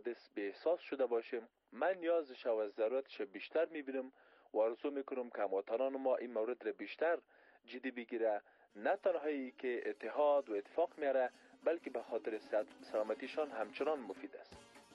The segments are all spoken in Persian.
حوادث به احساس شده باشیم، من نیازش و ضرورتش بیشتر میبینم و آرزو میکنم که هموطنان ما این مورد را بیشتر جدی بگیره، نه تنهایی که اتحاد و اتفاق میاره بلکه به خاطر سلامتیشان همچنان مفید است.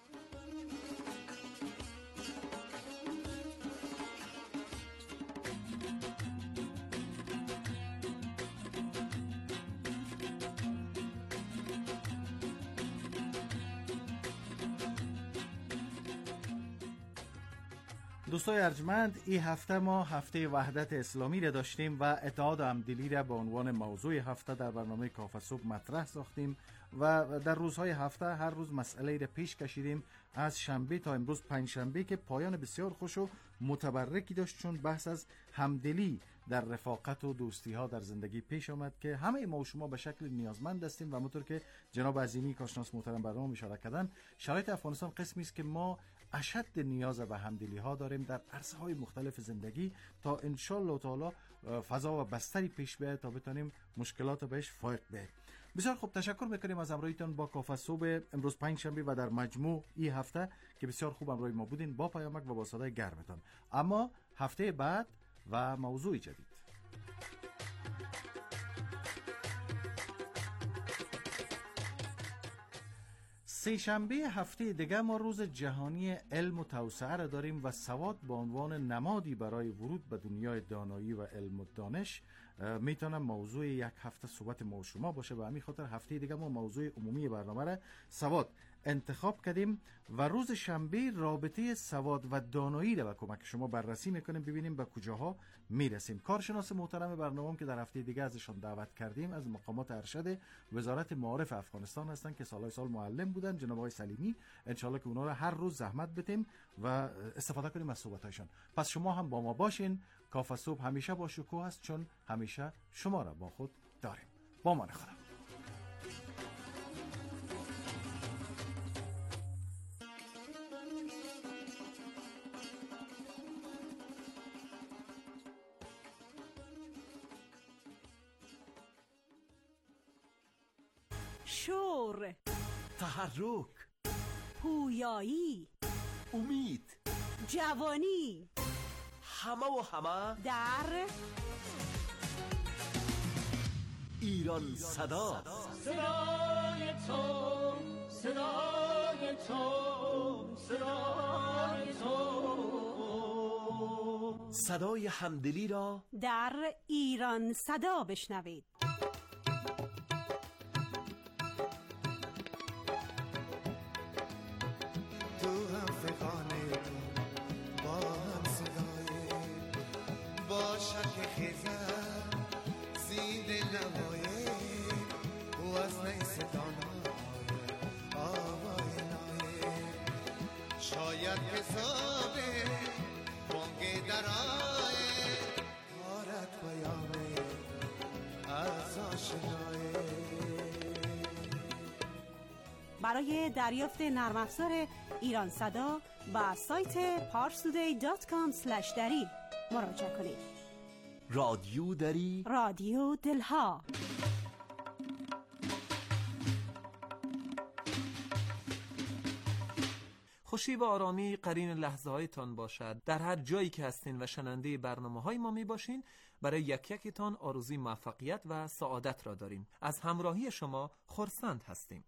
دوستای ارجمند، این هفته ما هفته وحدت اسلامی را داشتیم و اتحاد و همدلی را به عنوان موضوع هفته در برنامه کافه صبح مطرح ساختیم و در روزهای هفته هر روز مسئله را پیش کشیدیم، از شنبه تا امروز پنجشنبه که پایان بسیار خوش و متبرکی داشت، چون بحث از همدلی در رفاقت و دوستی ها در زندگی پیش آمد که همه ما و شما به شکل نیازمند هستیم و همونطور که جناب عظیمی کارشناس محترم برنامه اشاره کردن، شرایط افغانستان قسمی است که ما اشد نیاز به همدلی ها داریم در عرصه های مختلف زندگی تا ان شاء الله تعالی فضا و بستری پیش بیاید تا بتونیم مشکلات بهش فائق بیاییم. بسیار خوب، تشکر میکنیم از همراهیتون با کافه صبح امروز پنجشنبه و در مجموع این هفته که بسیار خوب همراه ما بودین با پیامک و با صدای گرمتون. اما هفته بعد و موضوع جدید. سه شنبه هفته دیگه ما روز جهانی علم و توسعه را داریم و سواد به عنوان نمادی برای ورود به دنیای دانایی و علم و دانش میتونه موضوع یک هفته صحبت ما و شما باشه و همین خاطر هفته دیگه ما موضوع عمومی برنامه را سواد انتخاب کردیم و روز شنبه رابطه سواد و دانایی را با کمک شما بررسی میکنیم، ببینیم به کجاها میرسیم. کارشناس محترم برنامه که در هفته دیگه ازشان دعوت کردیم از مقامات ارشد وزارت معارف افغانستان هستند که سالهای سال معلم بودن، جناب آقای سلیمی. انشالله که اونا را هر روز زحمت بدیم و استفاده کنیم از صحبت‌هایشان. پس شما هم با ما باشین. کافه صبح همیشه با شکوه است، چون همیشه شما را با خود داریم. با ما نخواهیم. شور، تحرک، پویایی، امید، جوانی، همه و همه در ایران صدا. صدای تو، صدای تو، صدای تو، صدای همدلی را در ایران صدا بشنوید. باشد خیزم زید نمایه و از نیستان آوای نایه شاید حسابه بانگ درائه کارت بیامه از آشنایه. برای دریافت نرم افزار ایران صدا با سایت parstoday.com/dari مراجعه کنید. رادیو دری، رادیو دلها. خوشی و آرامی قرین لحظه هایتان باشد. در هر جایی که هستین و شنونده برنامه های ما می باشین، برای یک یکتان آرزوی موفقیت و سعادت را داریم. از همراهی شما خرسند هستیم.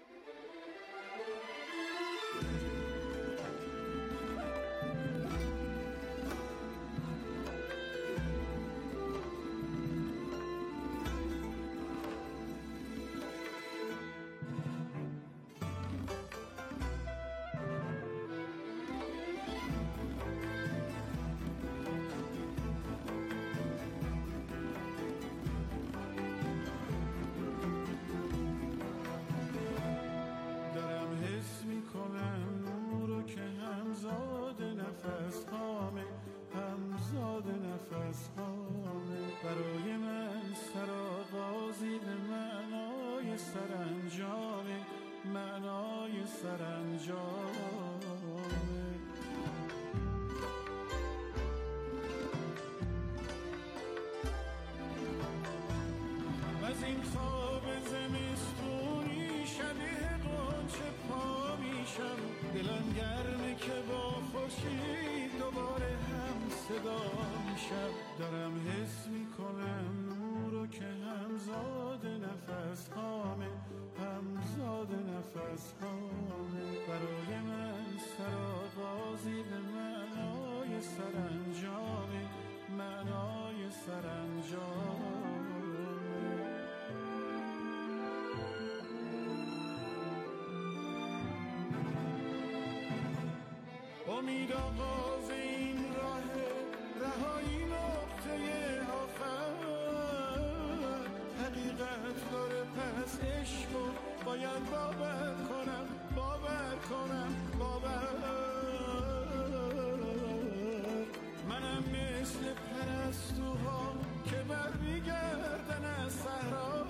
برای من سرآغازی به معنای سرانجامه، معنای سرانجامه. از این خواب زمستونی شبیه قنچه پا میشم، دلم گرمه که با خورشید دوباره هم صدا میشم. دارم حس میکنم نورو که همزاد نفس هامه، همزاد نفس هامه. برای من سرآغازی به معنای سرانجامه، معنای سرانجامه. امید آغاز این راه، رهایی نقطه آخر. حقیقت داره پس عشقو باید باور کنم، باور کنم، باور. منم مثل پرستوها که برمیگردن از صحرا.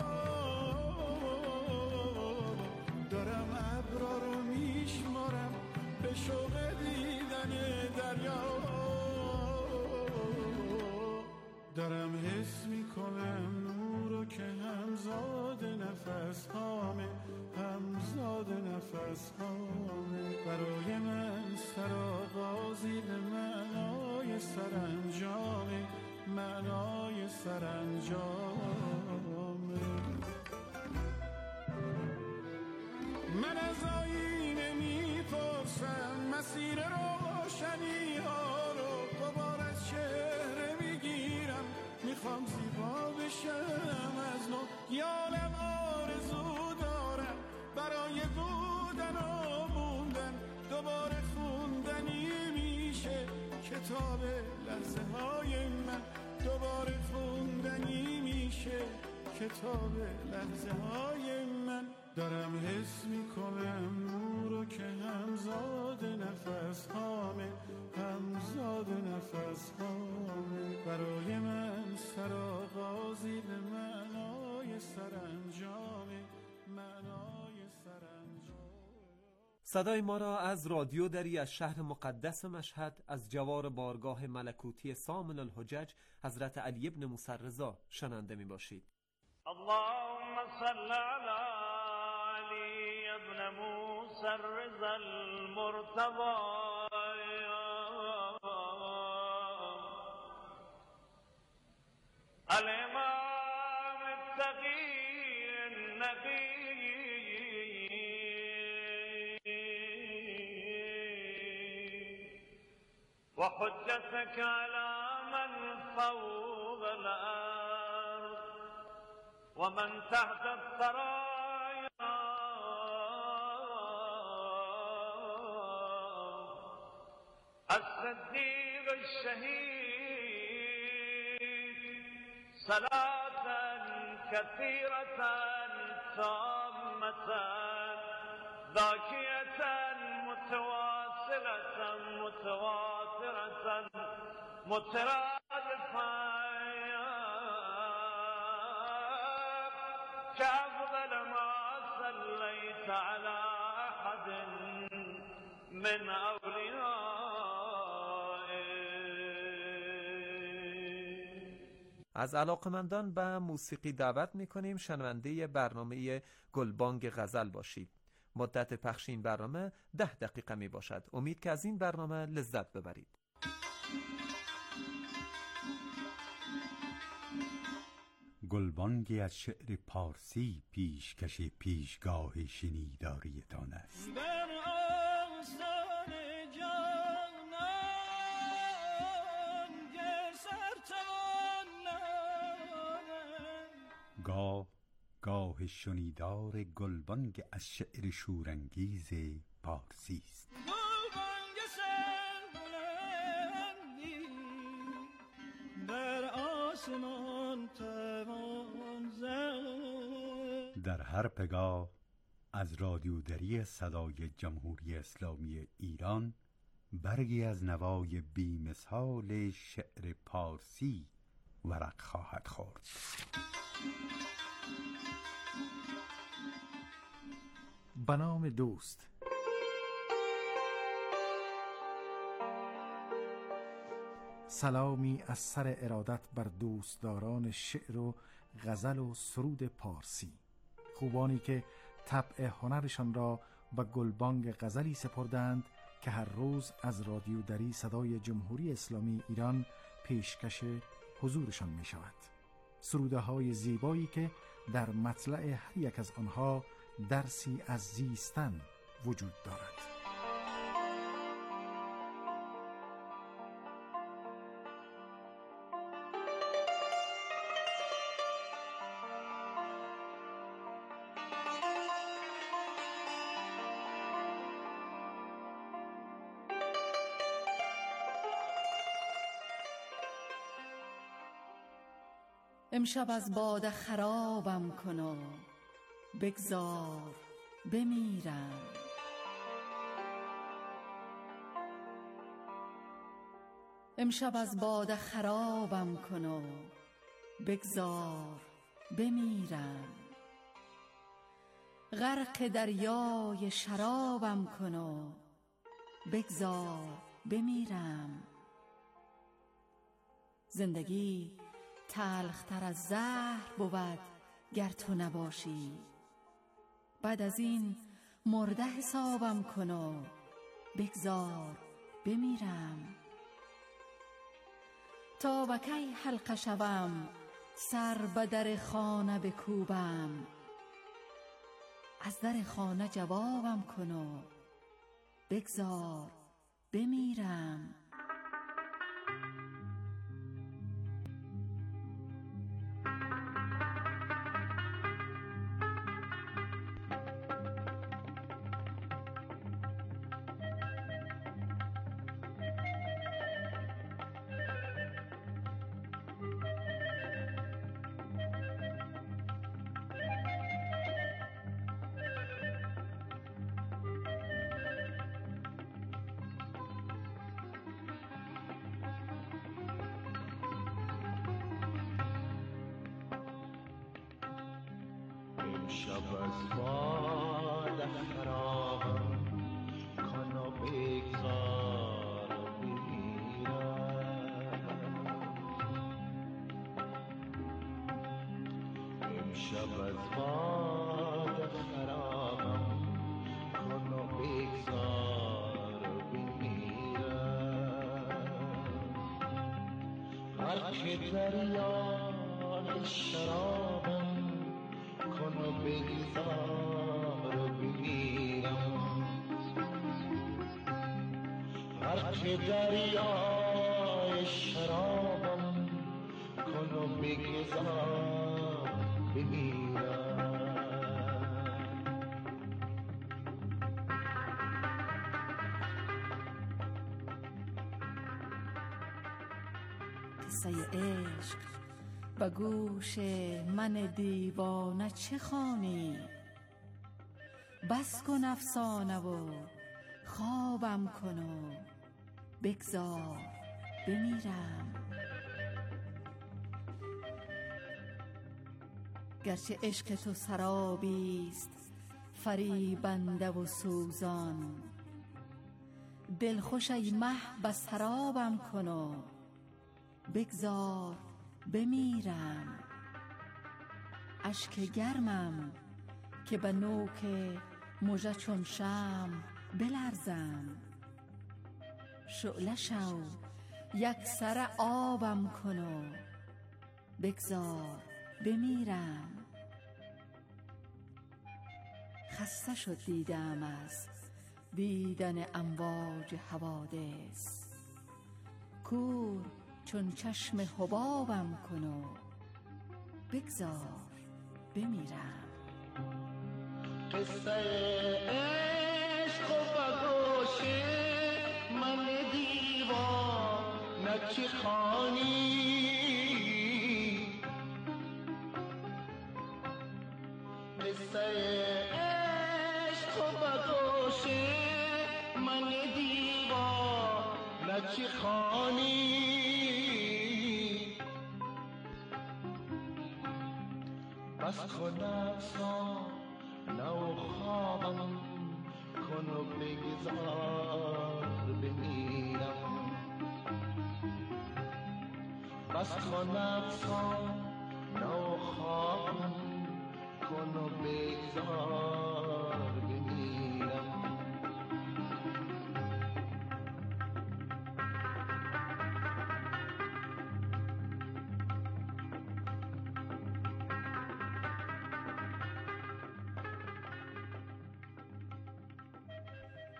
دارم ابرا رو میشمارم به شوق دیدن دریا. دارم حس میکنم نورو که همزاد نفس هامه، همزاد نفس هامه. برای من سرآغازی به معنای سرانجامه، معنای سرانجامه. من از آینه میپرسم مسیر روشنی ها رو، دوباره از چهره میگیرم. میخوام زیبا بشم از نو، یالم آرزو دارم برای بودن و موندن. دوباره خوندنی میشه کتاب لحظه های من، دوباره خوندنی میشه کتاب لحظه های من. دارم حس میکنم نورو که همزاد نفس هامه، همزاد نفس هامه. برای من سرآغازی به معنای سرانجامه، معنای سرانجامه. صدای ما را از رادیو دری از شهر مقدس مشهد، از جوار بارگاه ملکوتی سامن الحجج حضرت علی ابن موسی رضا شنونده می باشید. اللهم صل علی علی ابن موسی رضا المرتضی الامام التقی النقی وحجتك على من فوق الأرض ومن تحت الثرايا الصديق الشهيد صلاة كثيرة تامة ذاكية متواصلة متواترة مترادفة كأفضل ما صليت على أحد من از علاقمندان به موسیقی دعوت می‌کنیم شنونده برنامه گلبانگ غزل باشید. مدت پخش این برنامه 10 دقیقه می باشد. امید که از این برنامه لذت ببرید. گلبانگی از شعر پارسی پیشکش پیشگاه شنیداریتان است. در آستان جانان گر سرتوانم گاه شنیدار گلبانگ از شعر شورانگیز پارسی است. گلبانگ سربلندی در آسمان توان زد. در هر پگاه از رادیودری صدای جمهوری اسلامی ایران برگی از نوای بی‌مثال شعر پارسی ورق خواهد خورد. به نام دوست. سلامی از سر ارادت بر دوستداران شعر و غزل و سرود پارسی، خوبانی که طبع هنرشان را به گلبانگ غزلی سپردند که هر روز از رادیو دری صدای جمهوری اسلامی ایران پیشکش حضورشان می شود. سروده های زیبایی که در مطلع هر یک از آنها درسی از زیستن وجود دارد. امشب از باده خرابم کن و بگذار بمیرم. امشب از باده خرابم کن و بگذار بمیرم. غرق دریای شرابم کن و بگذار بمیرم. زندگی تلختر از زهر بود گر تو نباشی. بعد از این مرده حسابم کن و بگذار بمیرم. تا به کی حلقه شوم سر به در خانه بکوبم. از در خانه جوابم کن و بگذار بمیرم. شب از باد خرابم کن و بگذار بمیرم. امشب از باد خرابم کن و بگذار بمیرم. غرق دریای شرابم کن و بگذار بمیرم. غرق دریای شرابم کن و بگذار بمیرم. قصه عشق به گوش من دیوانه چه خوانی؟ بس کن افسانه و خوابم کن و بگذار بمیرم. گرچه عشق تو سرابیست فریبنده و سوزان. دلخوش ای مه به سرابم کن و بگذار بمیرم. اشک گرمم که به نوک مژه چون شمع بلرزم. شعله شو یک سر آبم کن و بگذار بمیرم. خسته شد دیدم از دیدن امواج حوادث. کور چون چشم حبابم کن و بگذار بمیرم. قصه عشق و بگوش من دیوانه چه خوانی؟ قصه عشق و بگوش من دیوانه چه خوانی؟ بس کن افسانه و خوابم کن و بگذار بمیرم. بس کن افسانه و خوابم کن و بگذار بمیرم.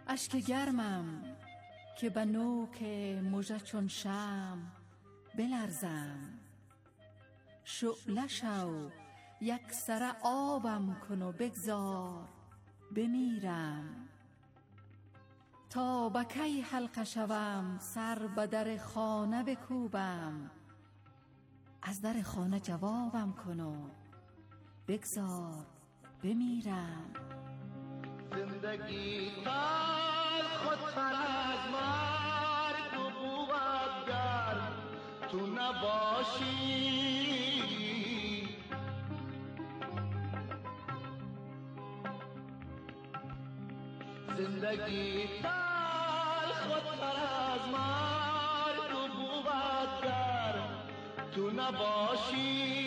اشک گرمم که به نوک مژه چون شمع بلرزم. شعله شو یک سره آبم کن و بگذار بمیرم. تا به کی حلقه شوم سر به در خانه بکوبم. از در خانه جوابم کن و بگذار بمیرم. زندگی تر خودتر از مرگ و بود گر تو نباشی. زندگی تر خودتر از مرگ و بود گر تو نباشی.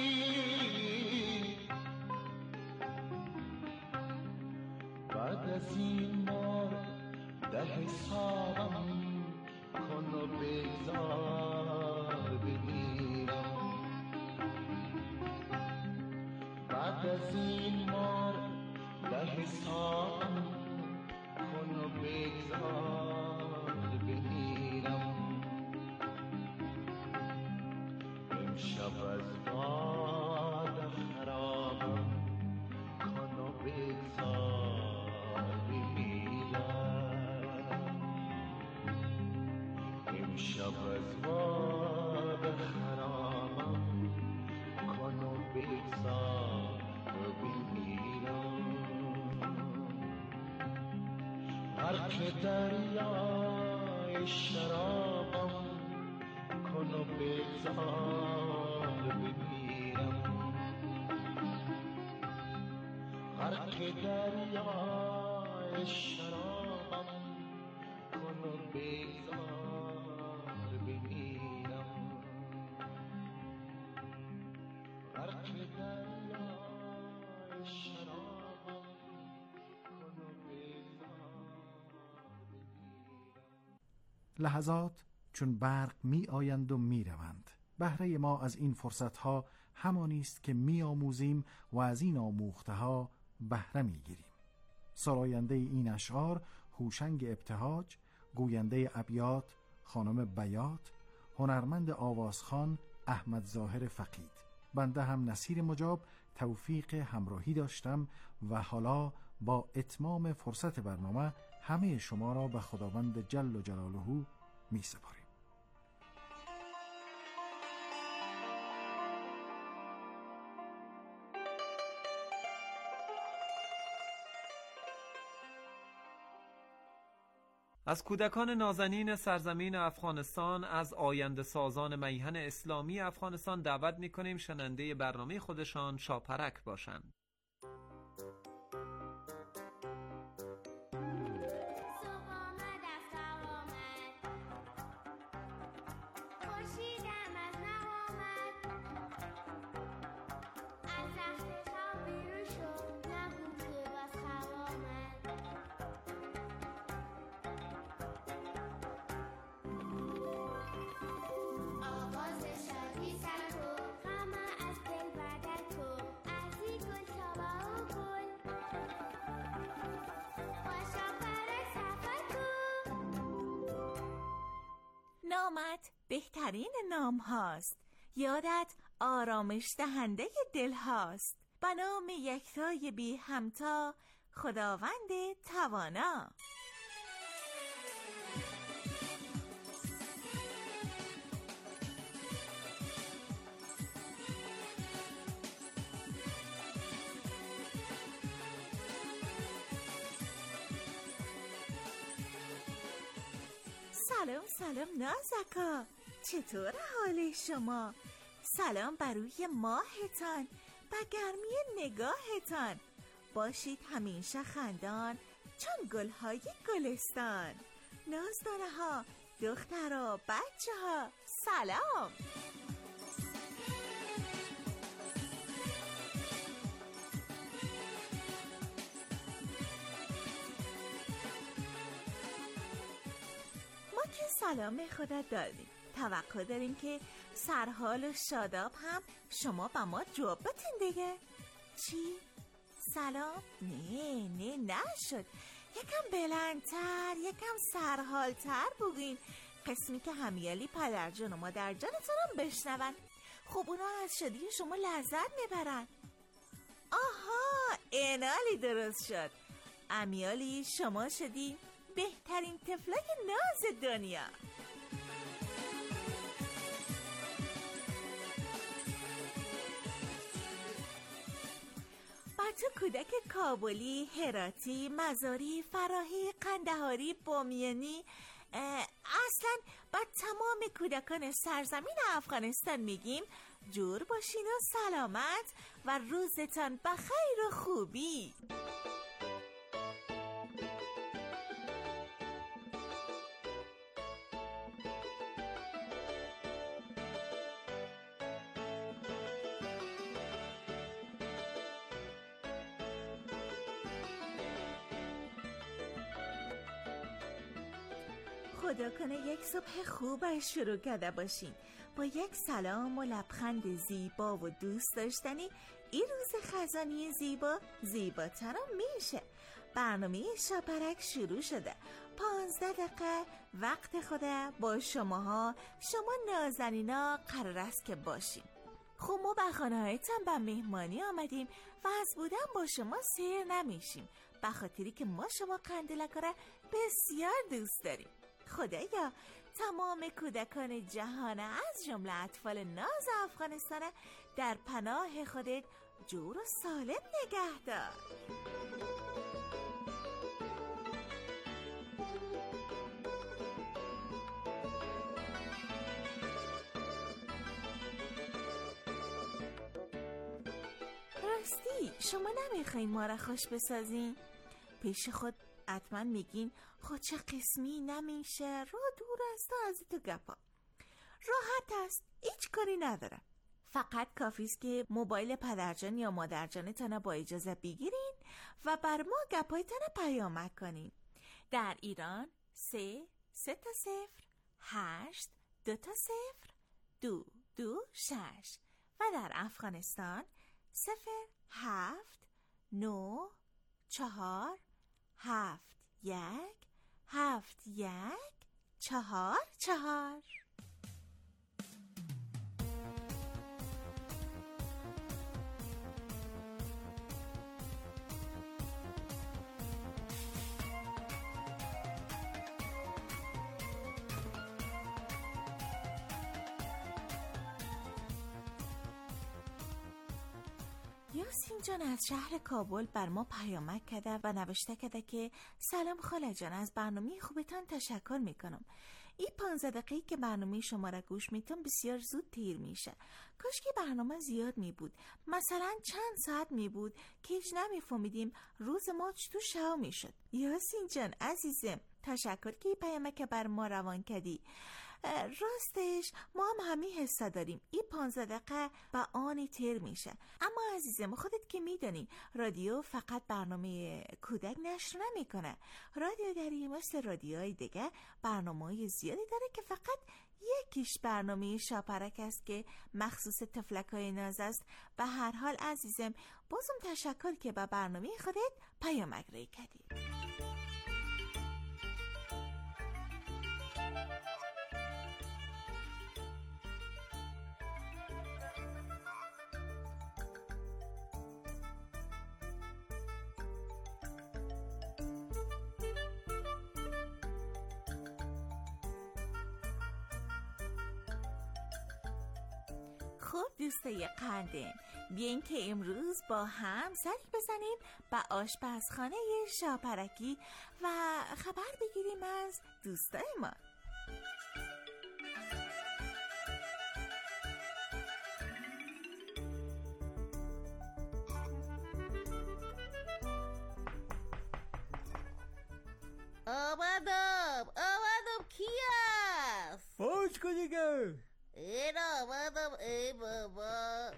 بعد از این بار ده حسابم کن و بگذار بمیرم. بعد از این بار ده حسابم کن و بگذار بمیرم. امشب از باد خرابم کن و بگذار بمیرم. امشب از باد خرابم کن و بگذار بمیرم. غرق دریای شرابم کن و بگذار بمیرم. غرق دریای شرابم کن و بگذار بمیرم. غرق دریای شرابم کن و بگذار بمیرم. لحظات چون برق می آیند و می روند. بهره ما از این فرصتها همانی است که می آموزیم و از این آموخته ها بهره می گیریم. سراینده این اشعار هوشنگ ابتهاج، گوینده ابیات خانم بیات، هنرمند آوازخوان احمد ظاهر فقید. بنده هم نصیر مجاب توفیق همراهی داشتم و حالا با اتمام فرصت برنامه همه شما را به خداوند جل جلاله می سپاریم. از کودکان نازنین سرزمین افغانستان، از آینده سازان میهن اسلامی افغانستان دعوت می‌کنیم شنونده برنامه خودشان شاپرک باشند. نامت بهترین نام هاست. یادت آرامش دهنده دل هاست. به نام یکتای بی همتا، خداوند توانا. سلام نازکا، چطور حال شما؟ سلام بر روی ماهتان، به گرمی نگاهتان. باشید همیشه خندان چون گلهای گلستان. نازدانه ها، دخترها، بچه ها، سلام. سلام خدا داریم. توقع داریم که سرحال و شاداب هم شما به ما جواب بدین دیگه. چی؟ سلام؟ نه نشد. یکم بلندتر، یکم سرحالتر بگین، قسمی که همیالی پدرجان و مادرجانتون هم بشنون. خب اونا از شادی شما لذت میبرن. آها، انالی درست شد. امیالی شما شدی بهترین طفلک ناز دنیا. تو کودک کابلی، هراتی، مزاری، فراهی، قندهاری، بامیانی، اصلا با تمام کودکان سرزمین افغانستان میگیم جور باشین و سلامت و روزتان بخیر و خوبی. خدا کنه یک صبح خوب شروع کرده باشین با یک سلام و لبخند زیبا و دوست داشتنی. این روز خزانی زیبا زیباتر میشه. برنامه شاپرک شروع شده. 15 دقیقه وقت خوده با شما نازنینا قرار است که باشیم. خب ما به خانه‌هایتان به مهمانی آمدیم و از بودن با شما سیر نمیشیم، به خاطری که ما شما قندلکاره بسیار دوست داریم. خدایا تمام کودکان جهان از جمله اطفال ناز افغانستان در پناه خودت جور و سالم نگه دار. راستی شما نمیخواین ما را خوش بسازین؟ پیش خود حتما میگین خود چه قسمی نمیشه، رو دور است از تو گپا. راحت است، هیچ کاری نداره. فقط کافی است که موبایل پدرجان یا مادرجانتان با اجازه بگیرین و بر ما گپایتان پیامک کنین. در ایران 3 تا 0 8 2 تا 0 2 2 6 و در افغانستان 0 7 9 4 7 1 7 1 4 4. یاسین جان از شهر کابل بر ما پیامک کرده و نوشته کرده که سلام خاله جان، از برنامه خوبتان تشکر میکنم. این 15 دقیقه که برنامه شما را گوش میتونم بسیار زود تیر میشه. کاش که برنامه زیاد میبود، مثلا چند ساعت میبود که هیچ نمیفهمیدیم روز ما چطور شو میشد. یاسین جان عزیزم، تشکر که این پیامک بر ما روان کردی. راستش ما هم همین حسه داریم، این 15 دقیقه با آنی تیر میشه. اما عزیزم خودت که میدانی رادیو فقط برنامه کودک نشر نمیکنه. رادیو داری مثل رادیوهای دیگه برنامه‌های زیادی داره که فقط یکیش برنامه شاپرک است که مخصوص طفلکای ناز است. به هر حال عزیزم بازم تشکر که با برنامه خودت پیامک ری کردی. خب دوستای قندم، بیاین که امروز با هم سری بزنیم به آشپزخانه شاپرکی و خبر بگیریم از دوستای ما. آمدم کی است؟ باش کن دیگه. آمدم ای بابا.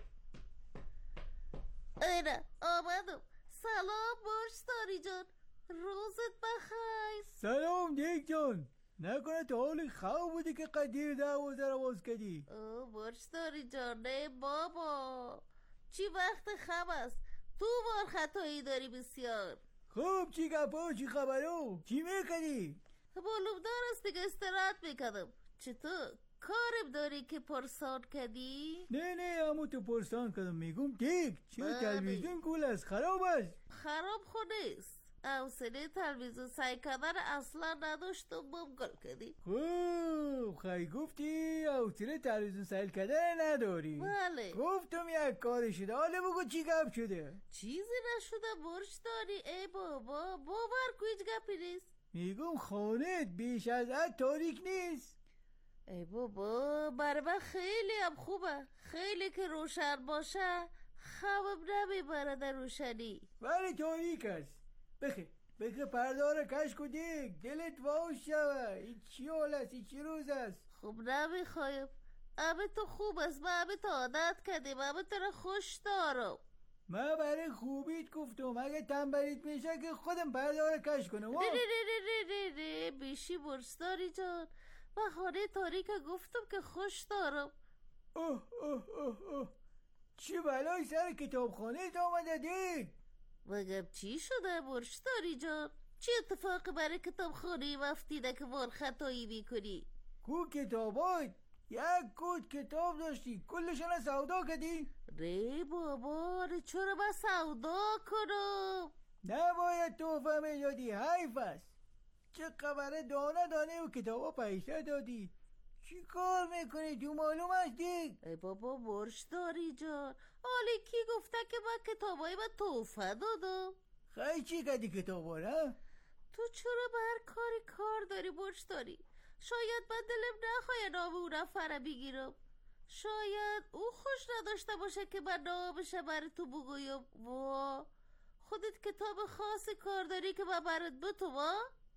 آمدم. سلام مشتری جان، روزت بخیر. سلام دیگ جان، نکنه تو حال خواب بودی که قدیر 12 رو باز کردی؟ مشتری جان نه بابا، چی وقت خواب است؟ تو بار خطایی داری بسیار. خب چی گپا چی خبرو چی میکنی؟ معلومدار است دیگه استراحت میکنم. چطور؟ کارم داری که پرسان کردی؟ نه همون تو پرسان کردم. میگم دیگ چه تلویزیون کول است خراب است؟ خراب خود نیست. حوصله تلویزیون سعی کردن اصلا نداشتم گل کردی. خوب خیلی گفتی حوصله تلویزیون سعی کردن نداری. بله گفتم یک کاری شده. حالا بگو چی گپ شده؟ چیزی نشده برش داری. ای بابا باور کو هیچ گپی نیست. میگم خانت بیش از حد تاریک نیست. ای بابا برای من خیلی هم خوبه. خیلی که روشن باشه خوابم نمیبره در روشنی. ولی تاریک است. بخی پردار کش کدیک دلت واش شوه. این چی حال است؟ این چی روز است؟ خب نمیخوایم. همه تو خوب است. من همه تو عادت کردیم. همه تو رو خوش دارم. من برای خوبیت گفتم. اگه تنبلیت میشه که خودم پردار کش کنم. نه بیشی برستاری جان. من خانه تاریک گفتم که خوش دارم. اوه چی بلای سر کتابخانه آمده دیگ؟ بگم چی شده برشتاری جان؟ چی اتفاقی برای کتابخانه افتیده که وار خطایی میکنی؟ کو کتابات؟ یک کود کتاب داشتی کلشان سودا کردی؟ ری بابا چرا من سودا کنم؟ نباید توفه میدادی. حیف است. چه خبره دانه و کتابا پیسه دادی. چی کار میکنی تو معلوم است دیگ؟ ای بابا برشتاری جان حالی کی گفته که من کتابای من توفه دادم؟ خیلی چی کردی کتابا را؟ تو چرا به هر کار داری برشتاری؟ شاید من دلم نخواه نام او نفره بگیرم. شاید او خوش نداشته باشه که من نامشه برای تو بگویم. وا خودت کتاب خاص کار داری که من برات بتوام؟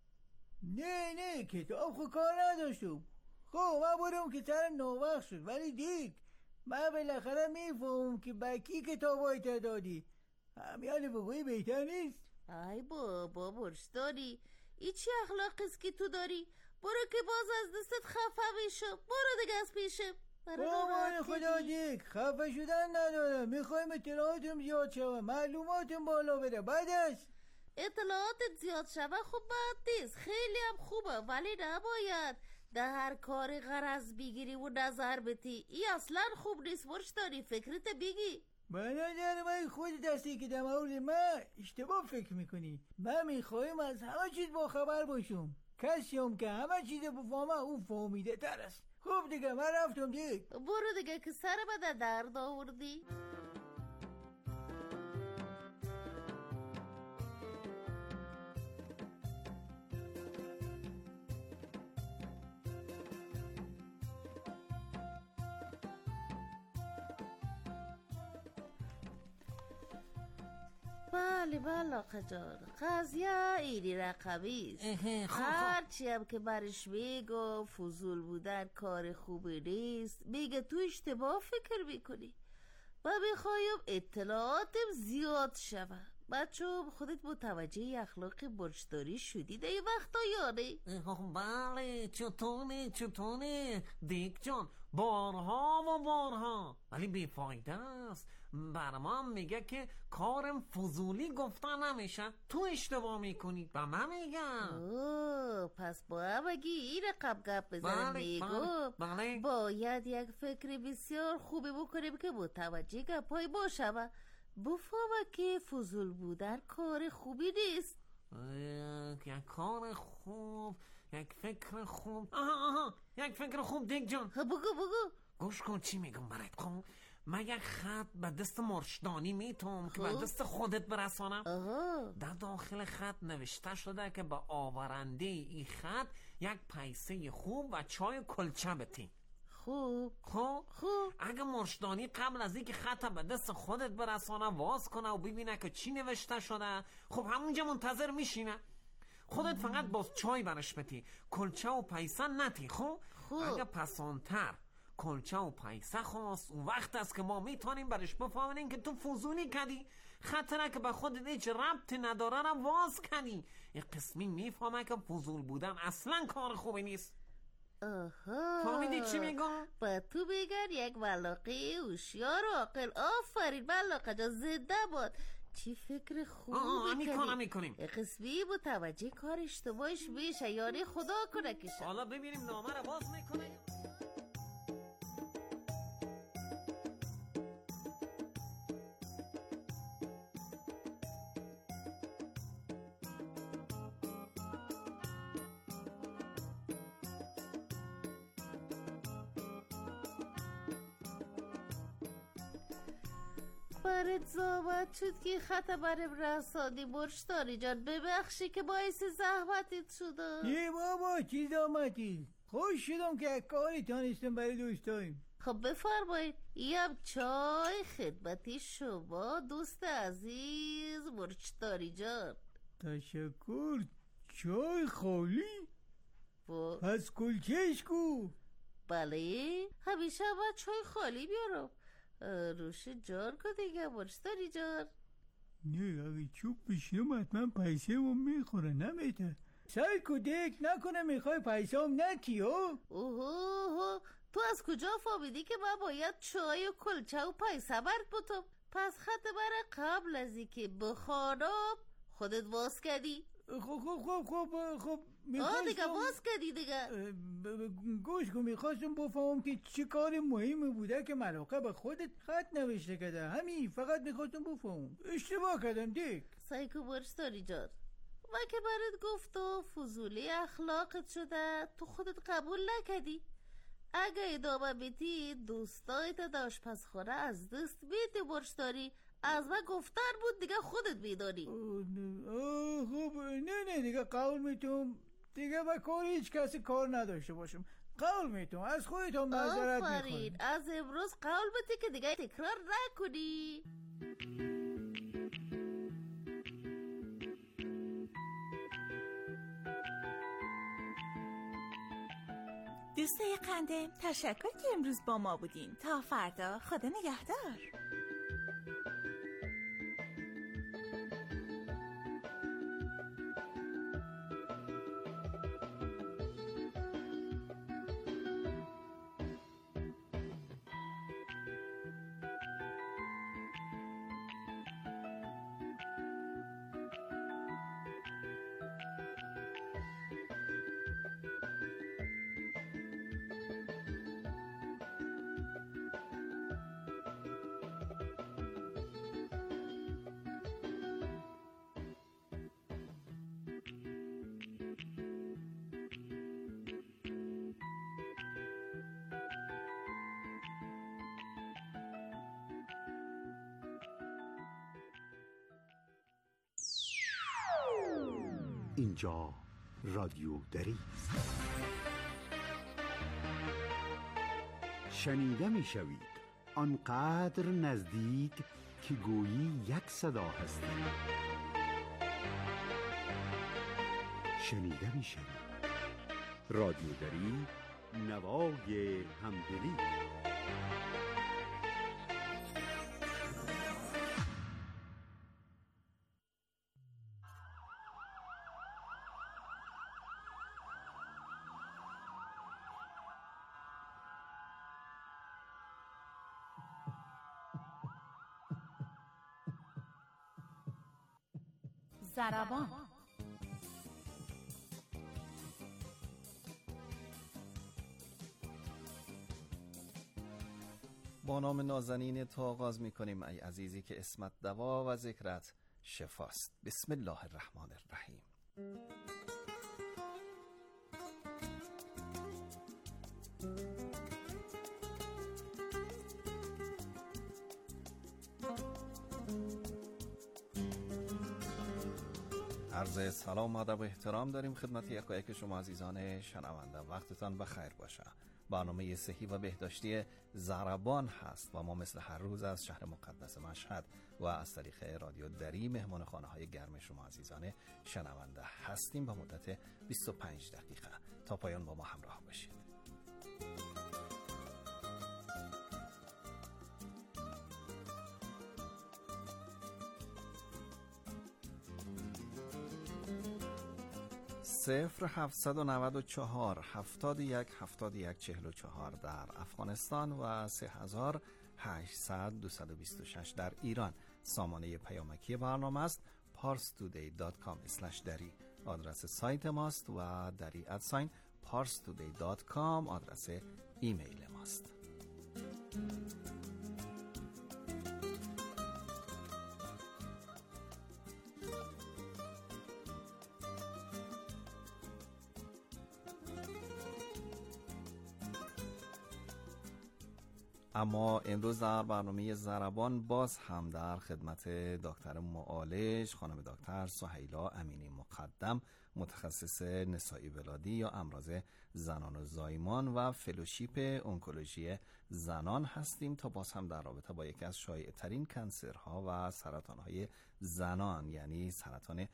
نه کتاب خود کار نداشتم. خب من برم که سرم نووقت شد. ولی دیگ من بالاخره میفهمم که با کی کتابای دادی. همیان بگوی بهتر نیست؟ ای بابا برشتاری ای چی اخلاقی است که تو داری؟ برو که باز از دستت خفه میشم. برو دیگه از پیشم. بابا خدا دیگ خفه شدن ندارم. میخوایم اطلاعاتم زیاد شوه. معلوماتم بالا بره. بعدش اطلاعاتت زیاد شوه خب بد نیست. خیلی هم خوبه. ولی نباید در هر کاری غرض بگیری و نظر بتی. ای اصلا خوب نیست برشتاری. فکرت بگی. به نظر من خود دستی که در مورد من اشتباه فکر میکنی. من میخوایم از همه چیز با خبر باشم. کسی هم که همه چیز بفهمه او فهمیده تر است. خب دیگه من رفتم دیگه. برو دیگه که سر من درد آوردی. بله آقا جان قضیه اینی رقمی است. هرچی هم که برش میگو فضول بودن کار خوبی نیست. میگه تو اشتباه فکر میکنی. و میخوایم اطلاعاتم زیاد شوه. بچه خودت متوجه اخلاق برشداری شدی ده این وقتا یا نه؟ بله چطوره دیگ جان بارها و بارها ولی بیفایده است. برام میگه که کارم فضولی گفتن نمیشه. تو اشتباه میکنی و من میگم. پس با هم اگه این رقم گپ بزنم میگم باید یک فکر بسیار خوبی بکنیم که متوجه گپای باشه و بفهمه که فضول بودن کار خوبی نیست. یک کار خوب یک فکر خوب یک فکر خوب دیگ جان. بگو گوش کن چی میگم برات. خب من یک خط به دست مرشدانی میتونم که به دست خودت برسانم. در داخل خط نوشته شده که به آورنده این خط یک پیسه خوب و چای کلچه بتی. خوب اگه مرشدانی قبل از اینکه خط به دست خودت برسانه واز کنه و ببینه که چی نوشته شده خب همونجا منتظر میشینه. خودت فقط باز چای برش بتی کلچه و پیسه نتی. خب اگه پسانتر کلچه و پیسه خواست اون وقت است که ما میتونیم برش بفهمیم که تو فضولی کردی. خطره که به خودت هیچ ربطی نداره را واز کنی. این قسمی میفهمه که فضول بودن اصلا کار خوبی نیست. فهمیدی چی میگم؟ با تو بگن یک ملاقه هوشیار و عاقل. آفرین ملاقه جا زنده باد. چی فکر خوبی میکنیم قسمی متوجه کار اشتباهش بشه، یعنی خدا کنه کشه. حالا ببینیم نامه رو باز میکنه. برات زحمت شد که خط برم رسانی مشتاری جان، ببخشی که باعث زحمتت شده. یه بابا چی زحمتی؟ خوش شدم که کاری تانستم برای دوستایم. خب بفرمایید، یم چای خدمتی شما دوست عزیز مشتاری جان. تشکر. چای خالی؟ پس کلچش کو؟ بله همیشه من چای خالی بیارم. روش جان که دیگه مشتری جان. نه اگه چوب بشیم حتما پیسه هم میخوره نمیده. سعی کدک نکنه میخوای پیسه هم نتی ها؟ اوه تو از کجا فهمیدی که من باید چای و کلچه و پیسه برد بودم؟ پس خط بر قبل از این که بخوانم خودت باز کردی؟ خب دیگه باز کردی دیگه. گوش کن، میخواستم بفهمم که چی کار مهمی بوده که ملاقه به خودت خط نوشته کرده. همین فقط میخواستم بفهمم. اشتباه کردم دیک. سایکو مشتری جان، من که برات گفتم فضولی اخلاقت شده، تو خودت قبول نکردی. اگه ادامه بدی دوستایت آشپزخانه از دست میدی مشتری. از من گفتن بود دیگه خودت میدانی. خب نه دیگه قول میتونم دیگه با کار هیچ کسی کار نداشته باشم. قول میتونم از خودت هم معذرت میخوام. از امروز قول بده که دیگه تکرار نکنی. دوستای قندم، تشکر که امروز با ما بودین. تا فردا، خدا نگهدار. اینجا رادیو دری است. شنیده می شوید آنقدر نزدیک که گویی یک صدا هستید. شنیده می شوید رادیو دری، نوای همدلی. ضربان. با نام نازنین تو آغاز می کنیم ای عزیزی که اسمت دوا و ذکرت شفاست. بسم الله الرحمن الرحیم. عرض سلام، ادب و احترام داریم خدمت یکایک شما عزیزان شنونده. وقتتان بخیر باشه. برنامه صحی و بهداشتی ضربان هست و ما مثل هر روز از شهر مقدس مشهد و از طریق رادیو دری مهمان خانه های گرم شما عزیزان شنونده هستیم با مدت 25 دقیقه. تا پایان با ما همراه باشید. صفر 794 71 71 44 در افغانستان و 3800 226 در ایران. سامانه پیامکی برنامه است parstoday.com/dari آدرس سایت ماست و dari@parstoday.com آدرس ایمیل ماست. اما امروز در برنامه ضربان باز هم در خدمت دکتر معالج خانم دکتر سهیلا امینی مقدم، متخصص نسایی ولادی یا امراض زنان و زایمان و فلوشیپ اونکولوژی زنان هستیم تا باز هم در رابطه با یکی از شایع ترین کنسرها و سرطانهای زنان یعنی سرطان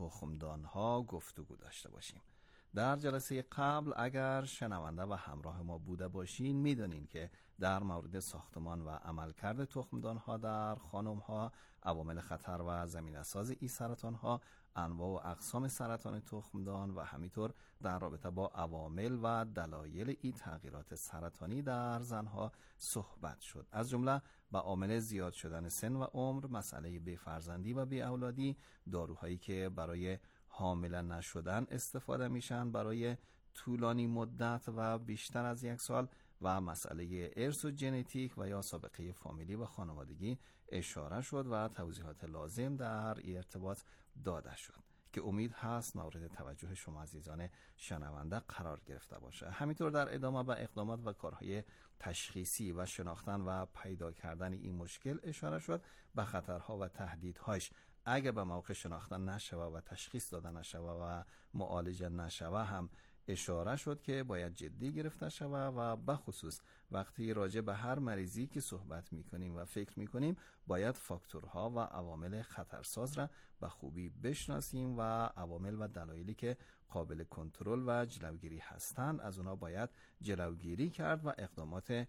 تخمدانها گفتگو داشته باشیم. در جلسه قبل اگر شنونده و همراه ما بوده باشین میدونین که در مورد ساختمان و عملکرد تخمدانها در خانمها، عوامل خطر و زمینه‌ساز این سرطانها، انواع و اقسام سرطان تخمدان و همینطور در رابطه با عوامل و دلایل این تغییرات سرطانی در زنها صحبت شد. از جمله با عامل زیاد شدن سن و عمر، مسئله بی‌فرزندی و بی‌اولادی، داروهایی که برای حامل نشدن استفاده میشن برای طولانی مدت و بیشتر از 1 سال و مسئله ارث و ژنتیک و یا سابقه فامیلی و خانوادگی اشاره شد و توضیحات لازم در ارتباط داده شد که امید هست مورد توجه شما عزیزان شنونده قرار گرفته باشه. همینطور در ادامه به اقدامات و کارهای تشخیصی و شناختن و پیدا کردن این مشکل اشاره شد، به خطرها و تهدیدهاش اگر به موقع شناختن نشوه و تشخیص داده نشوه و معالجه نشوه هم اشاره شد که باید جدی گرفته شوه و به خصوص وقتی راجع به هر مریضی که صحبت میکنیم و فکر میکنیم باید فاکتورها و عوامل خطرساز را به خوبی بشناسیم و عوامل و دلایلی که قابل کنترل و جلوگیری هستند از اونا باید جلوگیری کرد و اقدامات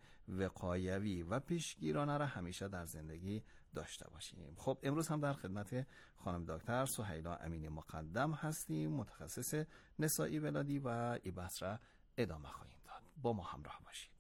وقایوی و پیشگیرانه را همیشه در زندگی داشته باشیم. خب امروز هم در خدمت خانم دکتر سهیلا امینی مقدم هستیم، متخصص نسایی ولادی و این بحث را ادامه خواهیم داد. با ما همراه باشید.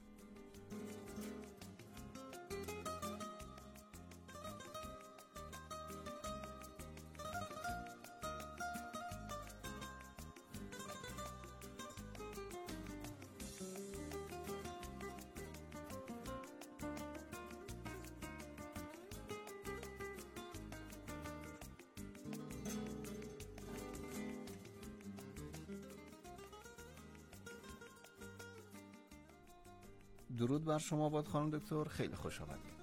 درود بر شما باد خانم دکتر، خیلی خوش آمدید.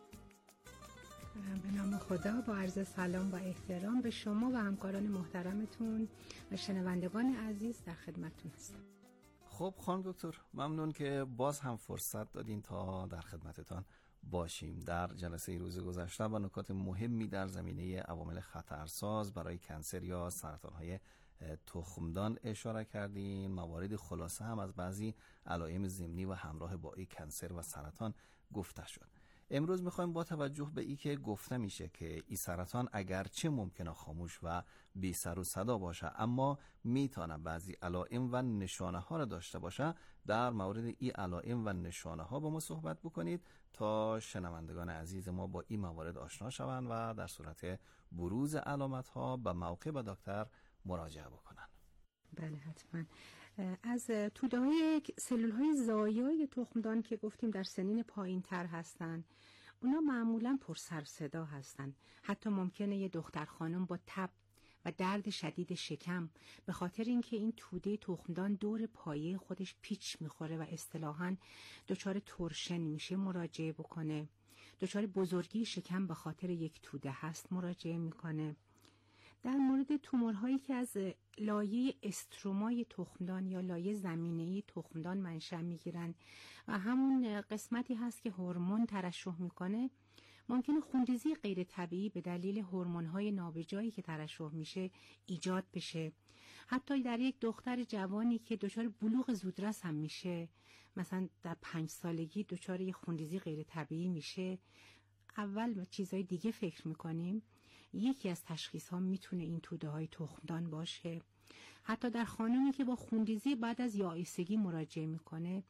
به نام خدا با عرض سلام و احترام به شما و همکاران محترمتون و شنوندگان عزیز در خدمتتون هستم. خب خانم دکتر ممنون که باز هم فرصت دادین تا در خدمتتان باشیم. در جلسه روز گذشته و نکات مهمی در زمینه عوامل خطرساز برای کنسر یا سرطان‌های تخمدان اشاره کردین. موارد خلاصه هم از بعضی علائم ضمنی و همراه با این کنسر و سرطان گفته شد. امروز میخوایم با توجه به ای که گفته میشه که این سرطان اگرچه ممکنه خاموش و بی سر و صدا باشه اما میتونه بعضی علائم و نشانه ها را داشته باشه، در مورد این علائم و نشانه ها با ما صحبت بکنید تا شنوندگان عزیز ما با این موارد آشنا شوند و در صورت بروز علامت ها به موقع به دکتر مراجعه بکنن. بله حتما. از توده های سلول های زایای تخمدان که گفتیم در سنین پایین تر هستن، اونا معمولا پر سر صدا هستن. حتی ممکنه یه دختر خانم با تب و درد شدید شکم به خاطر اینکه این توده تخمدان دور پایه خودش پیچ میخوره و اصطلاحاً دچار تورشن میشه مراجعه بکنه. دچار بزرگی شکم به خاطر یک توده هست مراجعه میکنه. در مورد تومورهایی که از لایه استرومای تخمدان یا لایه زمینه‌ای تخمدان منشأ میگیرن و همون قسمتی هست که هورمون ترشح میکنه، ممکنه خونریزی غیر طبیعی به دلیل هورمون‌های نابجایی که ترشح میشه ایجاد بشه. حتی در یک دختر جوانی که دچار بلوغ زودرس هم میشه، مثلا در 5 سالگی دچار یک خونریزی غیر طبیعی میشه، اول به چیزهای دیگه فکر میکنیم. یکی از تشخیص ها میتونه این توده های تخمدان باشه. حتی در خانمی که با خونریزی بعد از یائسگی مراجعه میکنه،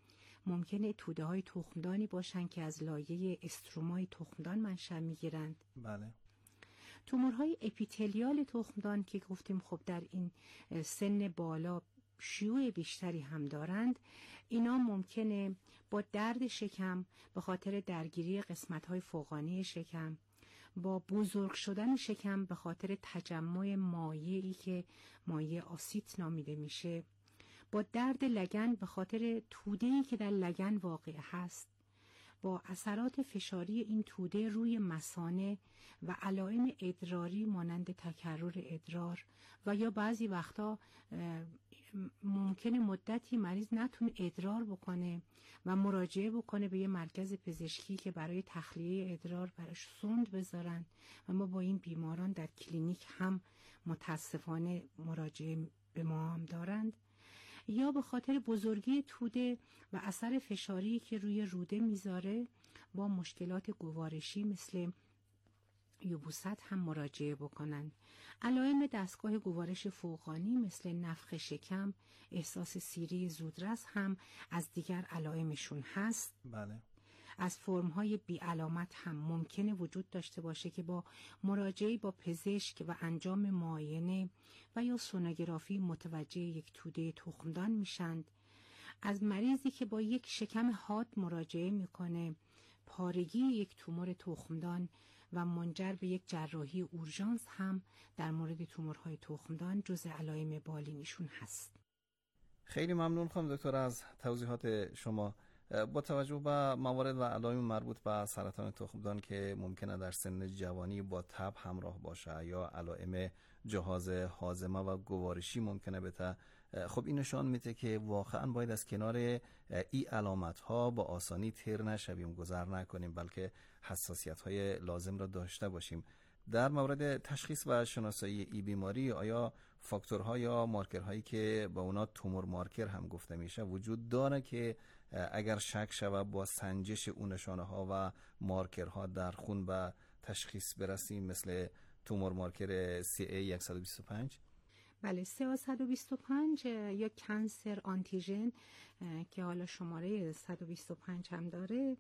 ممکنه توده های تخمدانی باشن که از لایه استرومای تخمدان منشأ میگیرند. بله. تومورهای اپیتلیال تخمدان که گفتیم خب در این سن بالا شیوع بیشتری هم دارند، اینا ممکنه با درد شکم به خاطر درگیری قسمت‌های فوقانی شکم، با بزرگ شدن شکم به خاطر تجمع مایعی که مایع آسیت نامیده میشه، با درد لگن به خاطر توده‌ای که در لگن واقع هست، با اثرات فشاری این توده روی مثانه و علائم ادراری مانند تکرر ادرار و یا بعضی وقتا ممکنه مدتی مریض نتونه ادرار بکنه و مراجعه بکنه به یه مرکز پزشکی که برای تخلیه ادرار براش سوند بذارن و ما با این بیماران در کلینیک هم متاسفانه مراجعه به ما هم دارند، یا به خاطر بزرگی توده و اثر فشاری که روی روده میذاره با مشکلات گوارشی مثل یبوست هم مراجعه بکنند. علائم دستگاه گوارش فوقانی مثل نفخ شکم، احساس سیری زودرس هم از دیگر علائمشون هست. بله. از فرم‌های بی علامت هم ممکنه وجود داشته باشه که با مراجعه با پزشک و انجام معاینه و یا سونوگرافی متوجه یک توده تخمدان میشند. از مریضی که با یک شکم حاد مراجعه میکنه، پارگی یک تومور تخمدان و منجر به یک جراحی اورژانس هم در مورد تومورهای تخمدان جزء علائم بالینیشون هست. خیلی ممنون خانم دکتر از توضیحات شما. با توجه به موارد و علائم مربوط به سرطان تخمدان که ممکنه در سن جوانی با تب همراه باشه یا علائم جهاز هاضمه و گوارشی ممکنه بته، خب این نشان میده که واقعا باید از کنار این علامت ها با آسانی تیر نشویم، گذر نکنیم، بلکه حساسیت های لازم را داشته باشیم. در مورد تشخیص و شناسایی این بیماری آیا فاکتورها یا مارکرهایی که با اونا تومور مارکر هم گفته میشه وجود داره که اگر شک شود با سنجش اون نشانه ها و مارکرها در خون به تشخیص برسیم، مثل تومور مارکر CA125؟ بله، CA125 یا کانسر آنتیژن که حالا شماره 125 هم داره،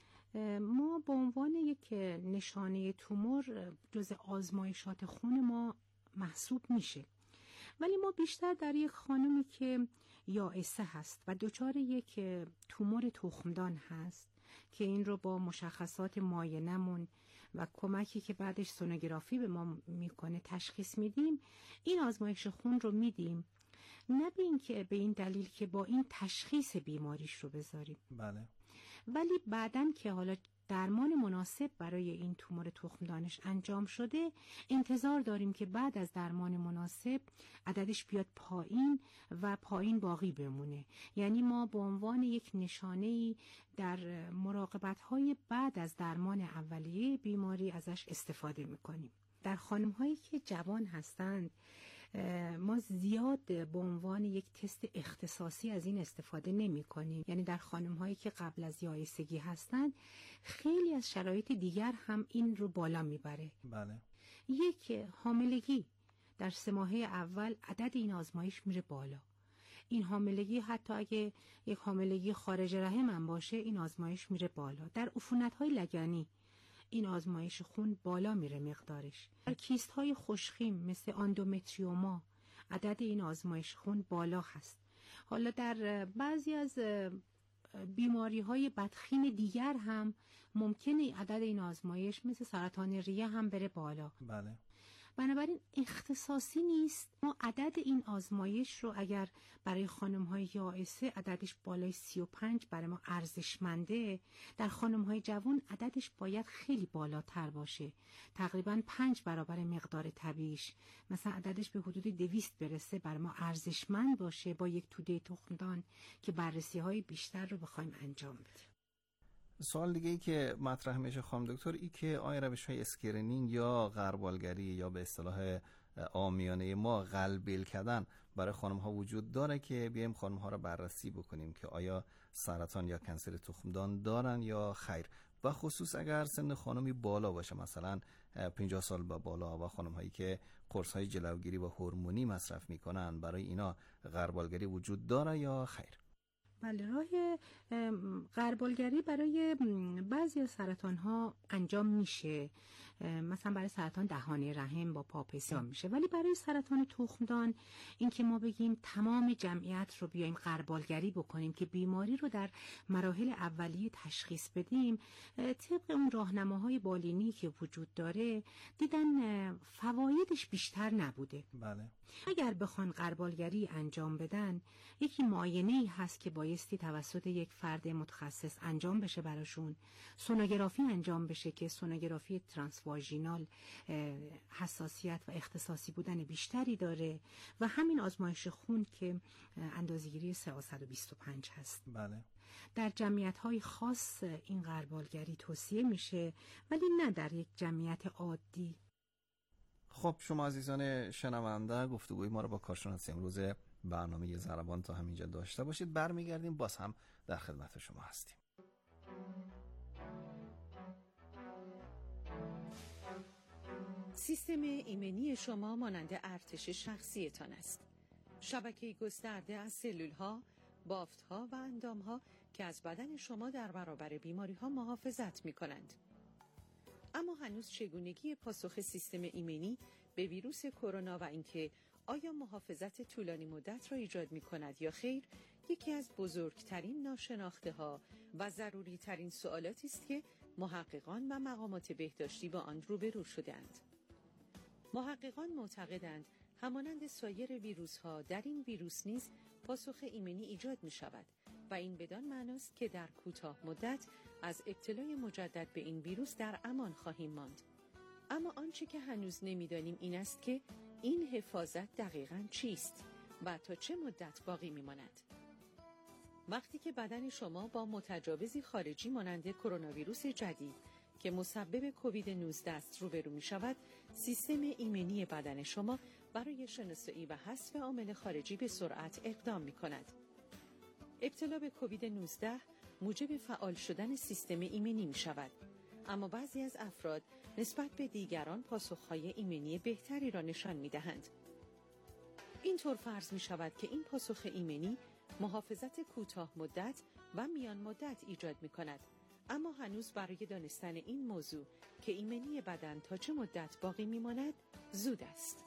ما به عنوان یک نشانه تومور جز آزمایشات خون ما محسوب میشه. ولی ما بیشتر در یک خانمی که یائسه هست و دچار یک تومور تخمدان هست که این رو با مشخصات معاینمون و کمکی که بعدش سونوگرافی به ما میکنه تشخیص میدیم، این آزمایش خون رو میدیم، نه به این که به این دلیل که با این تشخیص بیماریش رو بذاریم. بله. ولی بعدن که حالا درمان مناسب برای این تومور تخمدانش انجام شده، انتظار داریم که بعد از درمان مناسب عددش بیاد پایین و پایین باقی بمونه. یعنی ما به عنوان یک نشانه‌ای در مراقبت‌های بعد از درمان اولیه بیماری ازش استفاده می‌کنیم. در خانم‌هایی که جوان هستند ما زیاد به عنوان یک تست اختصاصی از این استفاده نمی کنیم. یعنی در خانم‌هایی که قبل از یائسگی هستند خیلی از شرایط دیگر هم این رو بالا میبره. بله. یک حاملگی در 3 ماهه اول عدد این آزمایش میره بالا. این حاملگی حتی اگه یک حاملگی خارج رحم هم باشه این آزمایش میره بالا. در عفونت‌های لگنی این آزمایش خون بالا میره مقدارش. در کیست های خوشخیم مثل اندومتریوما عدد این آزمایش خون بالا هست. حالا در بعضی از بیماری های بدخیم دیگر هم ممکنه عدد این آزمایش مثل سرطان ریه هم بره بالا. بله. بنابراین اختصاصی نیست. ما عدد این آزمایش رو اگر برای خانم‌های یائسه عددش بالای 35 برای ما ارزشمنده، در خانم‌های جوان عددش باید خیلی بالاتر باشه، تقریباً 5 برابر مقدار طبیعیش، مثلا عددش به حدود 200 برسه برای ما ارزشمند باشه با یک توده تخمدان که بررسی‌های بیشتر رو بخوایم انجام بدیم. سوال دیگه ای که مطرح میشه خانم دکتر، ای که آیا روش‌های اسکرینینگ یا غربالگری یا به اصطلاح عامیانه ما غلبیل کردن برای خانم‌ها وجود داره که بیایم خانم‌ها رو بررسی بکنیم که آیا سرطان یا کنسر تخمدان دارن یا خیر، و خصوص اگر سن خانمی بالا باشه، مثلا 50 سال به بالا، و خانم‌هایی که قرص‌های جلوگیری و هورمونی مصرف میکنن، برای اینا غربالگری وجود داره یا خیر؟ بله، راه غربالگری برای بعضی از سرطان‌ها انجام میشه، مثلا برای سرطان دهانه رحم با پاپسا میشه، ولی برای سرطان تخمدان این که ما بگیم تمام جمعیت رو بیایم غربالگری بکنیم که بیماری رو در مراحل اولیه تشخیص بدیم، طبق اون راهنماهای بالینی که وجود داره دیدن فوایدش بیشتر نبوده. بله. اگر بخوان غربالگری انجام بدن، یکی معاینه‌ای هست که بایستی توسط یک فرد متخصص انجام بشه براشون، سونوگرافی انجام بشه که سونوگرافی ترانسواژینال حساسیت و اختصاصی بودن بیشتری داره و همین آزمایش خون که اندازه‌گیری 325 هست. بله. در جمعیت‌های خاص این غربالگری توصیه میشه، ولی نه در یک جمعیت عادی. خب شما عزیزان شنونده گفتگوی ما رو با کارشناس امروز برنامه ضربان تا همینجا داشته باشید. برمیگردیم باز هم در خدمت شما هستیم. سیستم ایمنی شما مانند ارتش شخصیتان است. شبکه گسترده از سلول‌ها، بافت‌ها و اندام‌ها که از بدن شما در برابر بیماری‌ها محافظت می‌کنند. اما هنوز چگونگی پاسخ سیستم ایمنی به ویروس کرونا و اینکه آیا محافظت طولانی مدت را ایجاد می‌کند یا خیر، یکی از بزرگترین ناشناخته‌ها و ضروری‌ترین سوالاتی است که محققان و مقامات بهداشتی با آن روبرو شده‌اند. محققان معتقدند همانند سایر ویروس‌ها در این ویروس نیز پاسخ ایمنی ایجاد می‌شود و این بدان معناست که در کوتاه مدت از ابتلای مجدد به این ویروس در امان خواهیم ماند. اما آنچه که هنوز نمی‌دانیم این است که این حفاظت دقیقاً چیست و تا چه مدت باقی می‌ماند. وقتی که بدن شما با متجاوزی خارجی مانند کرونا ویروس جدید که مسبب کووید 19 است روبرو می‌شود، سیستم ایمنی بدن شما برای شناسایی و حذف عامل خارجی به سرعت اقدام می‌کند. ابتلا به کووید 19 موجب فعال شدن سیستم ایمنی می‌شود، اما بعضی از افراد نسبت به دیگران پاسخ‌های ایمنی بهتری را نشان می‌دهند. اینطور فرض می‌شود که این پاسخ ایمنی محافظت کوتاه مدت و میان مدت ایجاد می‌کند، اما هنوز برای دانستن این موضوع که ایمنی بدن تا چه مدت باقی می‌ماند زود است.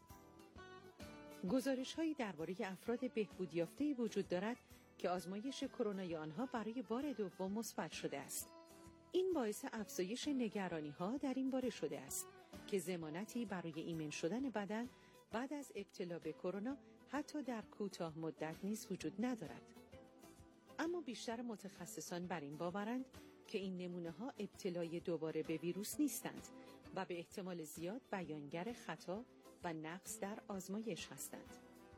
گزارش‌هایی درباره افراد بهبود یافته‌ای وجود دارد که آزمایش کرونای آنها برای بار دوم مثبت شده است. این باعث افزایش نگرانی‌ها در این باره شده است که ضمانتی برای ایمن شدن بدن بعد از ابتلا به کرونا حتی در کوتاه مدت نیز وجود ندارد. اما بیشتر متخصصان بر این باورند که این نمونه‌ها ابتلای دوباره به ویروس نیستند و به احتمال زیاد بیانگر خطا و نقص در آزمایش هستند.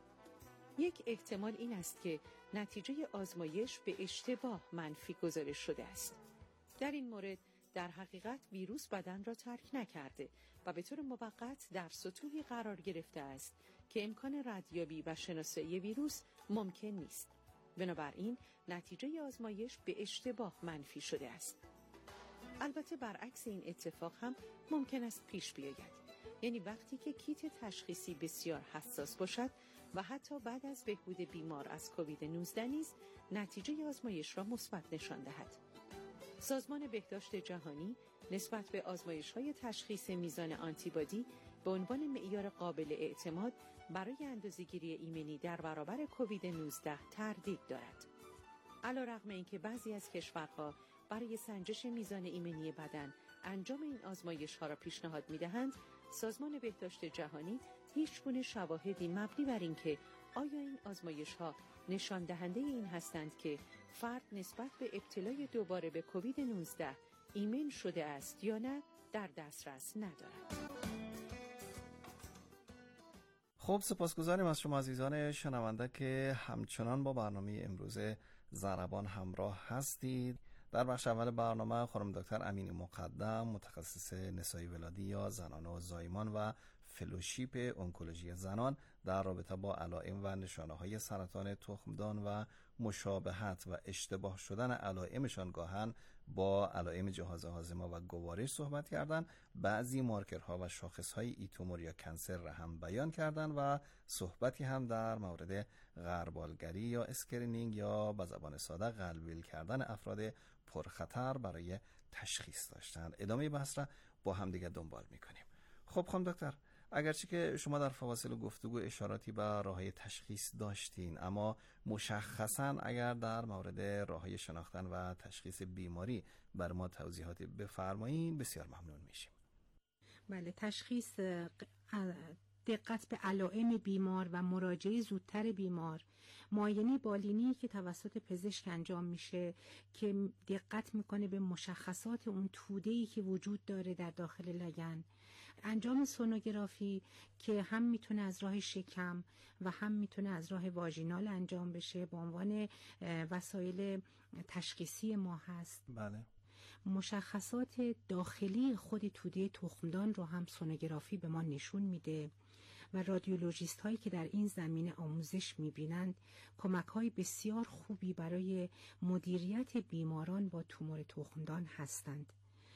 یک احتمال این است که نتیجه آزمایش به اشتباه منفی گزارش شده است. در این مورد در حقیقت ویروس بدن را ترک نکرده و به طور موقت در سطوحی قرار گرفته است که امکان ردیابی و شناسایی ویروس ممکن نیست. بنابراین نتیجه آزمایش به اشتباه منفی شده است. البته برعکس این اتفاق هم ممکن است پیش بیاید. یعنی وقتی که کیت تشخیصی بسیار حساس باشد و حتی بعد از بهبود بیمار از کووید 19 نیز نتیجه آزمایش را مثبت نشان دهد. سازمان بهداشت جهانی نسبت به آزمایش‌های تشخیص میزان آنتیبادی به عنوان معیار قابل اعتماد برای اندازه‌گیری ایمنی در برابر کووید 19 تردید دارد. علیرغم اینکه بعضی از کشورها برای سنجش میزان ایمنی بدن انجام این آزمایش‌ها را پیشنهاد می‌دهند، سازمان بهداشت جهانی هیچگونه شواهدی مبنی بر اینکه آیا این آزمایش‌ها نشان دهنده این هستند که فرد نسبت به ابتلای دوباره به کووید 19 ایمن شده است یا نه در دسترس ندارد. خب سپاسگزاریم از شما عزیزان شنونده که همچنان با برنامه امروز ضربان همراه هستید. در بخش اول برنامه خانم دکتر امینی مقدم، متخصص نسایی ولادی یا زنان و زایمان و فلوشیپ اونکولوژی زنان در رابطه با علائم و نشانه‌های سرطان تخمدان و مشابهت و اشتباه شدن علائمشان گاهن با علائم جهاز هاضمه و گوارش صحبت کردن. بعضی مارکرها و شاخصهای ای تومور یا کنسر را هم بیان کردن و صحبتی هم در مورد غربالگری یا اسکرینینگ یا به زبان ساده غلبیل کردن افراد پرخطر برای تشخیص داشتن. ادامه بحث را با هم دیگه دنبال میکنیم. خب خانم دکتر، اگرچه که شما در فواصل گفتگو اشاراتی به راههای تشخیص داشتین، اما مشخصاً اگر در مورد راههای شناختن و تشخیص بیماری بر ما توضیحاتی بفرمایین بسیار ممنون میشیم. بله، تشخیص، دقت به علائم بیمار و مراجعه زودتر بیمار، معاینه بالینی که توسط پزشک انجام میشه که دقت میکنه به مشخصات اون توده‌ای که وجود داره در داخل لگن، انجام سونوگرافی که هم میتونه از راه شکم و هم میتونه از راه واژینال انجام بشه، به عنوان وسایل تشخیصی ما هست. بله. مشخصات داخلی خود توده تخمدان رو هم سونوگرافی به ما نشون میده و رادیولوژیست هایی که در این زمینه آموزش میبینند کمک های بسیار خوبی برای مدیریت بیماران با تومور تخمدان هستند.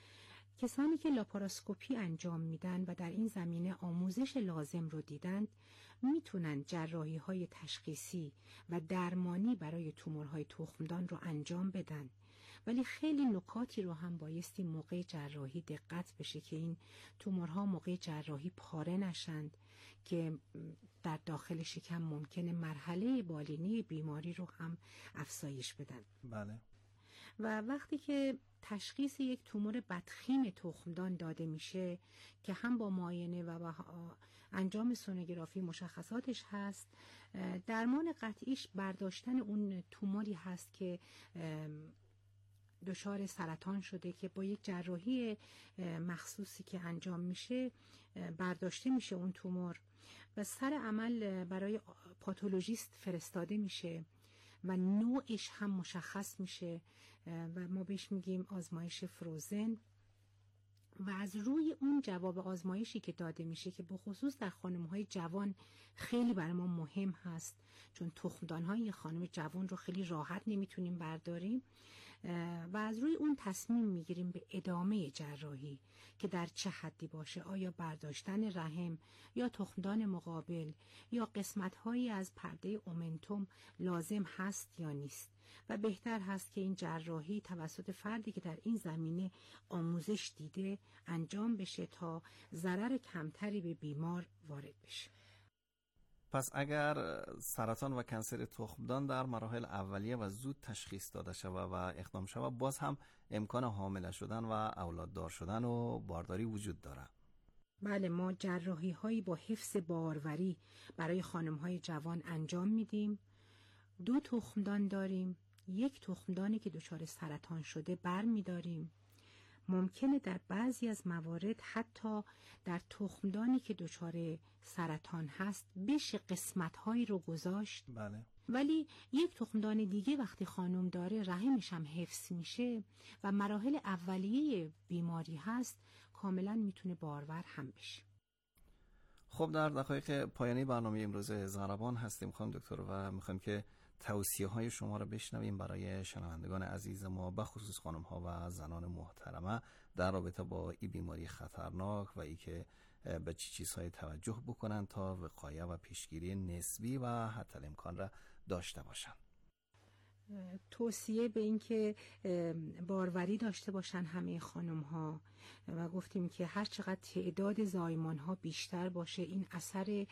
کسانی که لاپاراسکوپی انجام میدن و در این زمینه آموزش لازم رو دیدند میتونن جراحی های تشخیصی و درمانی برای تومورهای تخمدان رو انجام بدن، ولی خیلی نکاتی رو هم بایستی موقع جراحی دقت بشه که این تومورها موقع جراحی پاره نشند که در داخل شکم ممکنه مرحله بالینی بیماری رو هم افزایش بدن. بله. و وقتی که تشخیص یک تومور بدخیم تخمدان داده میشه که هم با معاینه و با انجام سونوگرافی مشخصاتش هست، درمان قطعیش برداشتن اون توموری هست که دچار سرطان شده که با یک جراحی مخصوصی که انجام میشه برداشته میشه اون تومور و سر عمل برای پاتولوژیست فرستاده میشه و نوعش هم مشخص میشه و ما بهش میگیم آزمایش فروزن. و از روی اون جواب آزمایشی که داده میشه که به خصوص در خانم‌های جوان خیلی برای ما مهم هست، چون تخمدان‌های خانم جوان رو خیلی راحت نمیتونیم برداریم و از روی اون تصمیم میگیریم به ادامه جراحی که در چه حدی باشه، آیا برداشتن رحم یا تخمدان مقابل یا قسمت‌هایی از پرده اومنتوم لازم هست یا نیست و بهتر هست که این جراحی توسط فردی که در این زمینه آموزش دیده انجام بشه تا ضرر کمتری به بیمار وارد بشه. پس اگر سرطان و کنسر تخمدان در مراحل اولیه و زود تشخیص داده شود و اقدام شود، باز هم امکان حامله شدن و اولاددار شدن و بارداری وجود داره. بله، ما جراحی هایی با حفظ باروری برای خانم های جوان انجام میدیم. 2 تخمدان داریم، 1 تخمدانی که دچار سرطان شده بر میداریم. ممکنه در بعضی از موارد حتی در تخمدانی که دچار سرطان هست بشه قسمت‌هایی رو گذاشت. بله. ولی 1 تخمدان دیگه وقتی خانم داره رحمش هم حفظ میشه و مراحل اولیه بیماری هست، کاملا میتونه بارور هم بشه. خب در دقایق پایانی برنامه امروز زربان هستیم خانم دکتر و میخوایم که توصیه های شما را بشنویم برای شنوندگان عزیز ما، به خصوص خانم ها و زنان محترمه در رابطه با این بیماری خطرناک و ای که به چی چیزهای توجه بکنن تا وقایه و پیشگیری نسبی و حتی امکان را داشته باشن. توصیه به این که باروری داشته باشن همه خانم ها و گفتیم که هر چقدر تعداد زایمان ها بیشتر باشه این اثر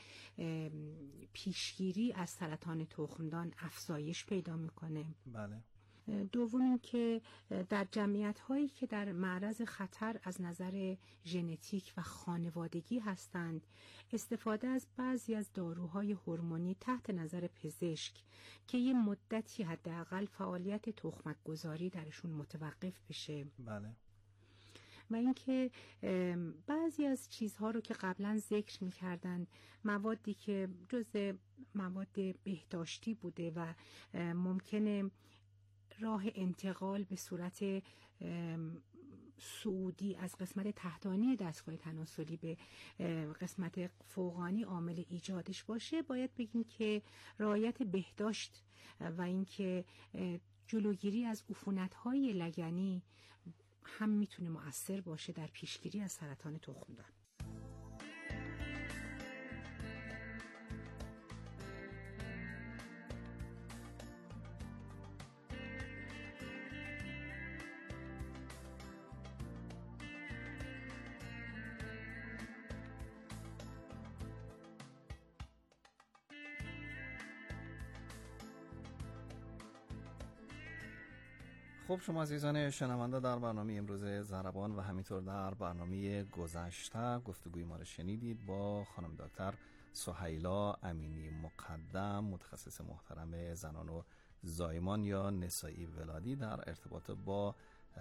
پیشگیری از سرطان تخمدان افزایش پیدا میکنه. بله. دوم این که در جمعیت هایی که در معرض خطر از نظر ژنتیک و خانوادگی هستند، استفاده از بعضی از داروهای هورمونی تحت نظر پزشک که یه مدتی حداقل فعالیت تخمک گذاری درشون متوقف بشه. بله. و اینکه بعضی از چیزها رو که قبلا ذکر می‌کردند، موادی که جزء مواد بهداشتی بوده و ممکنه راه انتقال به صورت صعودی از قسمت تحتانی دستگاه تناسلی به قسمت فوقانی عامل ایجادش باشه، باید بگیم که رعایت بهداشت و اینکه جلوگیری از عفونت‌های لگنی هم میتونه مؤثر باشه در پیشگیری از سرطان تخمدان. خب شما عزیزان شنونده در برنامه امروز ضربان و همینطور در برنامه گذشته گفتگوی ما را شنیدید با خانم دکتر سهیلا امینی مقدم، متخصص محترم زنان و زایمان یا نسایی ولادی در ارتباط با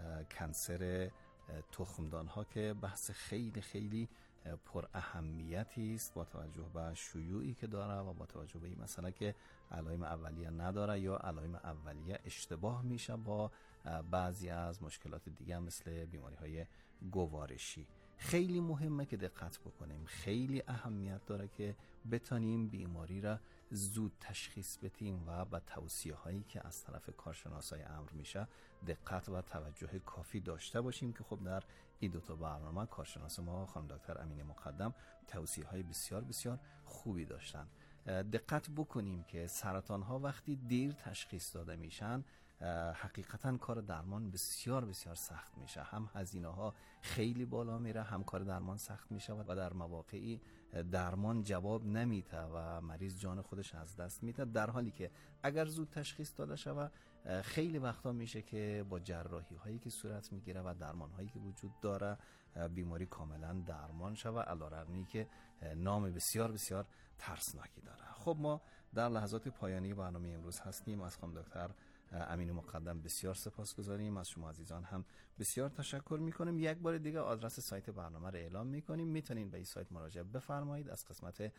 کنسر تخمدان ها که بحث خیلی خیلی پر اهمیتی است با توجه به شیوعی که داره و با توجه به این مسئله که علائم اولیه نداره یا علائم اولیه اشتباه میشه با بعضی از مشکلات دیگه مثل بیماری های گوارشی. خیلی مهمه که دقت بکنیم، خیلی اهمیت داره که بتانیم بیماری را زود تشخیص بدیم و با توصیه هایی که از طرف کارشناسای امر میشه دقت و توجه کافی داشته باشیم که خب در این دو تا برنامه کارشناس ما خانم دکتر امینی مقدم توصیه های بسیار بسیار خوبی داشتن. دقت بکنیم که سرطان ها وقتی دیر تشخیص داده میشن حقیقتا کار درمان بسیار بسیار سخت میشه، هم هزینه ها خیلی بالا میره، هم کار درمان سخت میشه و در مواقعی درمان جواب نمیده و مریض جان خودش از دست میده، در حالی که اگر زود تشخیص داده شود خیلی وقتا میشه که با جراحی هایی که صورت میگیره و درمان هایی که وجود داره بیماری کاملا درمان شود، علی‌رغمی که نام بسیار بسیار ترسناکی داره. خب ما در لحظات پایانی برنامه امروز هستیم. از خانم دکتر امینی مقدم بسیار سپاسگزاریم، از شما عزیزان هم بسیار تشکر میکنیم. یک بار دیگه آدرس سایت برنامه رو اعلام میکنیم، میتونین به این سایت مراجعه بفرمایید، از قسمت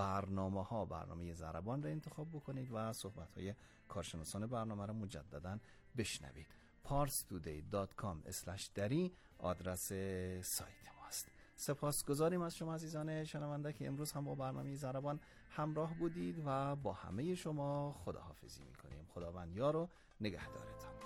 برنامه ضربان رو انتخاب بکنید و صحبت های کارشناسان برنامه رو مجددا بشنوید. parstoday.com/dari آدرس سایت ماست. سپاسگزاریم از شما عزیزان شنونده که امروز هم با برنامه ضربان همراه بودید و با همه شما خداحافظی میکنیم. خداوند یار و نگهدارتان.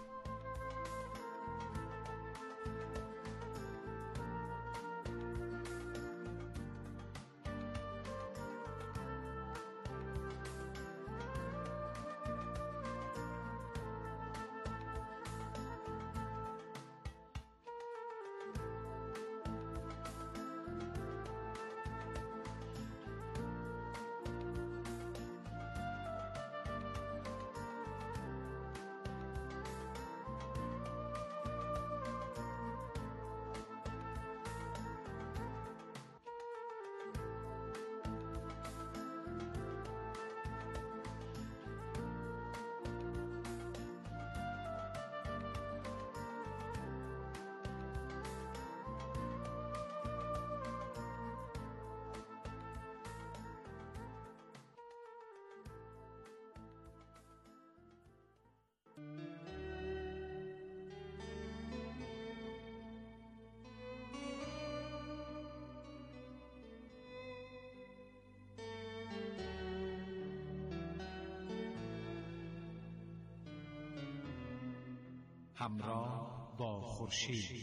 همراه با خورشید.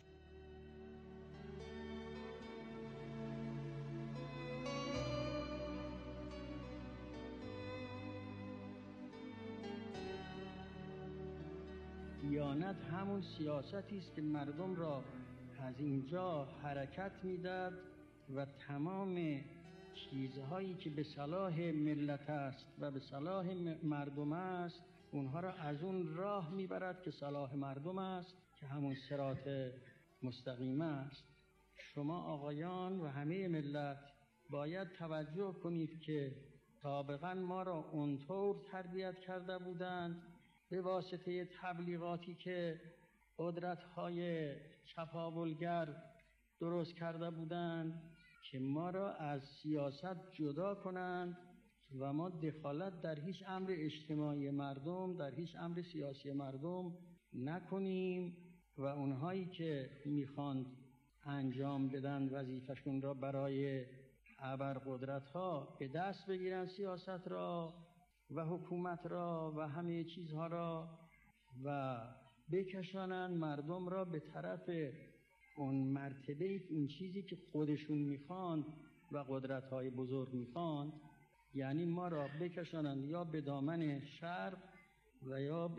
دیانت همون سیاستی است که مردم را از اینجا حرکت میداد و تمام چیزهایی که به صلاح ملت است و به صلاح مردم است اونها را از اون راه میبرد که صلاح مردم است، که همون صراط مستقیم است. شما آقایان و همه ملت باید توجه کنید که سابقا ما را اونطور تربیت کرده بودند به واسطه تبلیغاتی که قدرت‌های چپاولگر درست کرده بودند که ما را از سیاست جدا کنند و ما دخالت در هیچ امر اجتماعی مردم، در هیچ امر سیاسی مردم نکنیم و اونهایی که میخواند انجام بدن وظیفشون را برای ابرقدرت ها به دست بگیرن، سیاست را و حکومت را و همه چیزها را، و بکشانن مردم را به طرف اون مرتبه، اون چیزی که خودشون میخواند و قدرت های بزرگ میخواند، یعنی ما را بکشانن یا به دامن شرق و یا به